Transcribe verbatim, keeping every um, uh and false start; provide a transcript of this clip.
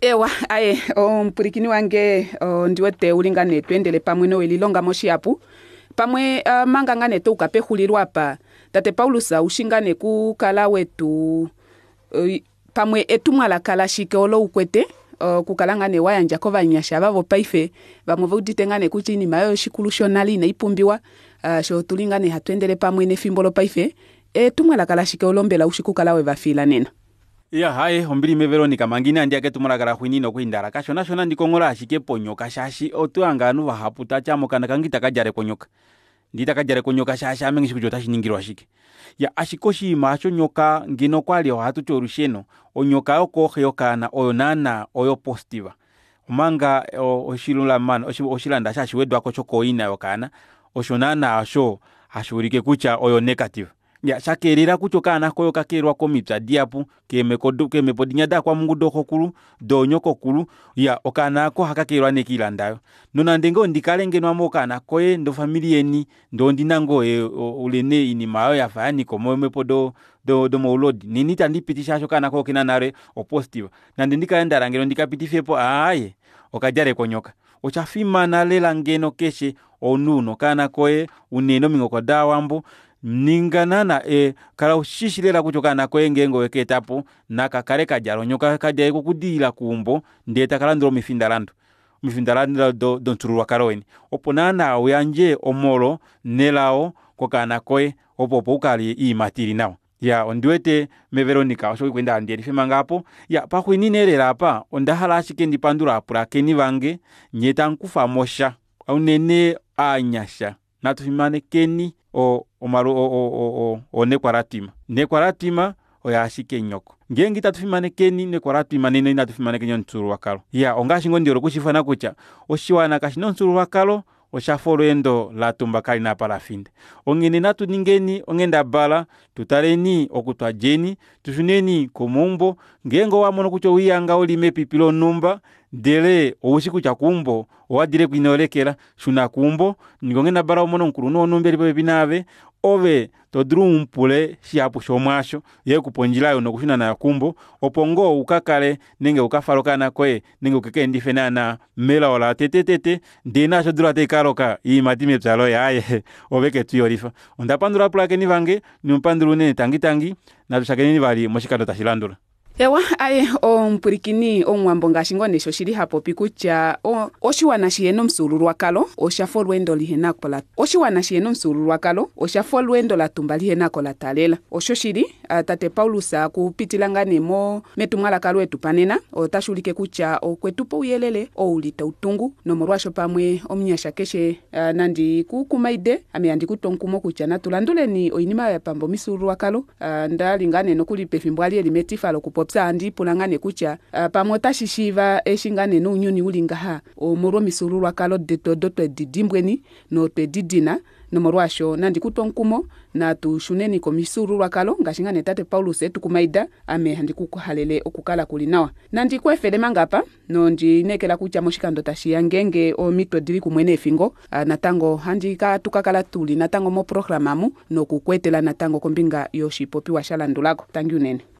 Ewa, aye, o mpurikini wange o, ndiwete ulingane tuendele pamwe no elilonga moshiapu. Pamwe uh, manga ngane to ukapehulirwa pa tate Paulus ushingane ku kala wetu uh, pamwe etumwa la kala shike olo ukwete uh, kukalangane wayanja kova nyasha babo paife bamwe voditengane kuchini mayo shikulu shonali na ipumbiwa uh, sho tulingane hatuendele pamwe ne fimbolo paife etumwa la kala shike olombela ushiku kala we bafila nena. Ya hae ombili me Veronica mangine andiake tumulagala khwinino kuindara kashona shona ndikongola ashike ponyoka shashi otuanga anu bahaputa chamo kana kangita kajare konyoka ndita kajare konyoka shashi amengishi kujota shiningirwa shike ya ashikoshi macho nyoka ngino kwali hatu chorusheno onyoka okohe yokana oyonana oyo positiva manga oshilula man oshilanda shashi wedwa ko chokoina yokana oshonana asho ashurike kucha oyo negative ya shakerera kuchokana koyo kakerwa komitsa diapu kemekodo kemepodinyada kwa mungu dokokulu donyokokulu ya okana ko hakakerwa nekilandayo nona ndengo ndikalengenwa mokana koye ndo familieni ndo ndinango e, ulene inimayo ya fani komo mepodo do do molodi nini tandipitisha shokana ko kinanare o positive nande ndikaenda rangero ndikapitifepo aye okajare konyoka ochafima na lela ngeno keshe onuno kana koye uneno mingoko dawambo ninganana e kala ushishilela kuchokana kwengengo weketapo naka kare kajaro nyoka kajaye kukudila kumbo ndeta kala ndro mifindalando mifindalando do do turwa karoeni oponana uyanje omolo nelao kokana koe opopo ukali imatiri nao ya ondiwete me Veronica osho kwenda ndiye fimangapo ya pakwinine apa ondahala shikendi pandura apura keni vange nyeta nkufa mosha aunene anyasha natufimane keni o omaru o o o o, o nekwaratima nekwaratima oyashike nyoko ngengi tatufimane keni nekwaratima nene natufimane kenyo nsuru wakalo ya ongashi ngondiro kushifana kucha oshiwana kashino nsuru wakalo oshafolo endo la tumba kali na parafinde ongene natu ningeni ongenda bala tutareni okutwa jeni tushuneni komumbo ngengo wamono kucho wiyanga olime pipilo numba dele owusiku cha kumbo owadire kwinolekela shuna kumbo ngongena bara omono nkuru no numbe lipo binave ove todru mpule shiapu shomwasho ye kuponjilayo no kushuna na kumbo opongo ukakale nenge ukafalokana kwe nenge ukekendi fenana mela ola tetetete ndena shodura te karoka i matime psalo yaye oveke tuyorifa ondapandura plake ni vange ni mpanduru ne tangi tangi na tushakeni bali moshikado tashilandura. Ewa, aye, o mpurikini o mwambo ngashingone shoshiri hapo pikucha o oshiwana shieno msuluru wakalo oshafo lwendo lihena kola oshiwana shieno msuluru wakalo oshafo lwendo la tumba lihena kola talela oshoshiri uh, tate Paulus kupitilangane mo metumala kalwe tupanena otashulike kucha okwetupo uyelele o ulita utungu no morwasho pamwe omnyasha keshe uh, nandi kukumaide ame andi kutonkumo kucha natulandule ni oinima ya pambo misuluru wakalo uh, ndalingane nokuli pefimbwali elimetifalo kupo popsa andi pulangane kucha uh, pamota shishiva eshingane no unyuni ulingaha o moro misururu kalo deto doto didimbweni no te didina no morwasho nandi kutonkumo na tushuneni ko misururu kalo ngashingane tate Paulus etukumaida ame handi kukuhalele okukala kulinawa nandi kwefele mangapa no ndi nekela kucha moshikando tashiyangenge o mito diri kumwene fingo uh, natango handi ka tukakala tuli natango mo programamu no kukwetela natango kombinga yoshi popi wa shalandulako tangi unene.